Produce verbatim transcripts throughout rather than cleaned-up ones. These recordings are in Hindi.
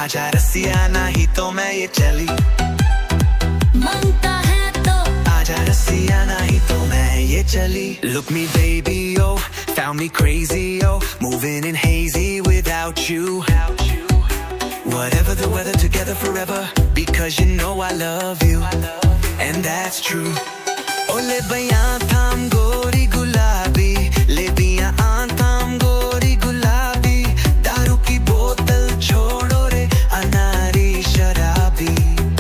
आजा रसिया नहीं तो मैं ये चली मांगता है तो आजा रसिया नहीं तो मैं ये चली Look me baby oh found me crazy oh moving in hazy without you Whatever the weather together forever because you know I love you and that's true Oh le baiya tham gori gulabi le biya aantam gori gulabi daru ki botal chodo re anari sharabi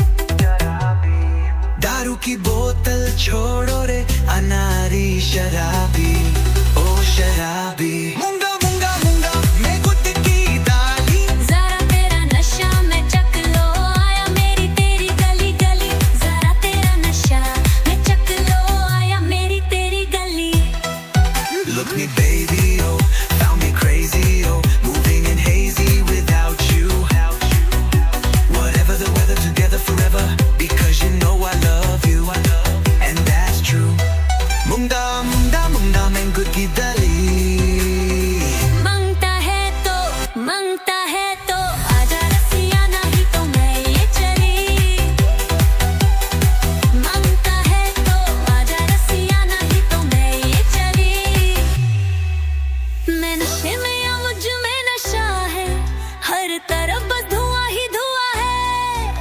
daru ki botal chodo re anari sharabi oh sharabi munga munga munga मैं गुद की दाली जरा तेरा नशा मैं चक लो आया मेरी तेरी गली गली जरा तेरा नशा मैं चक लो आया मेरी तेरी गली Look me baby oh found me crazy oh moving in hazy without you Whatever the weather together forever because you know I love you and that's true Munda munda munda मैं गुद की दाली मांगता है तो मांगता है तो आजा रसिया नहीं तो मैं ये चली मांगता है तो आजा रसिया नहीं तो मैं ये चली मैं नशे में या मुझ में नशा है हर तरफ बस धुआं ही धुआं है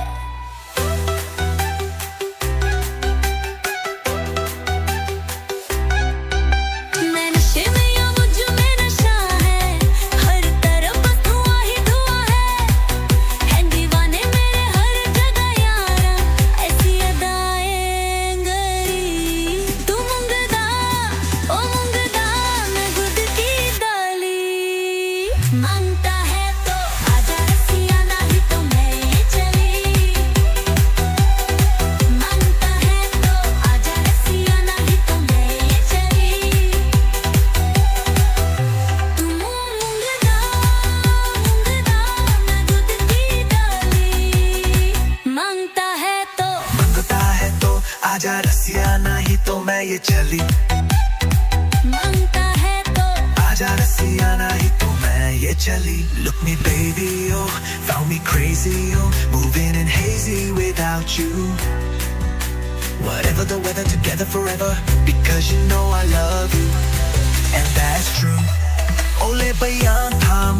मैं नशे में या मुझ में नशा है हर तरफ बस धुआं ही धुआं है हैं दीवाने मेरे हर जगह यारा ऐसी अदाएं गरी तू मुंगदा ओ मुंगदा मैं गुद की दाली मांगता है तो आजा रसिया नहीं तो मैं ये चली मांगता है तो आजा रसिया नहीं तो मैं ये चली तू मुंगदा मुंगदा मैं गुद की दाली मांगता है तो मांगता है तो आजा रसिया नहीं तो मैं ये चली मांगता है तो आजा रसिया नहीं तो मैं ये चली Look me baby oh found me crazy oh moving in hazy without you Whatever the weather together forever because you know I love you and that's true Oh le baiya tham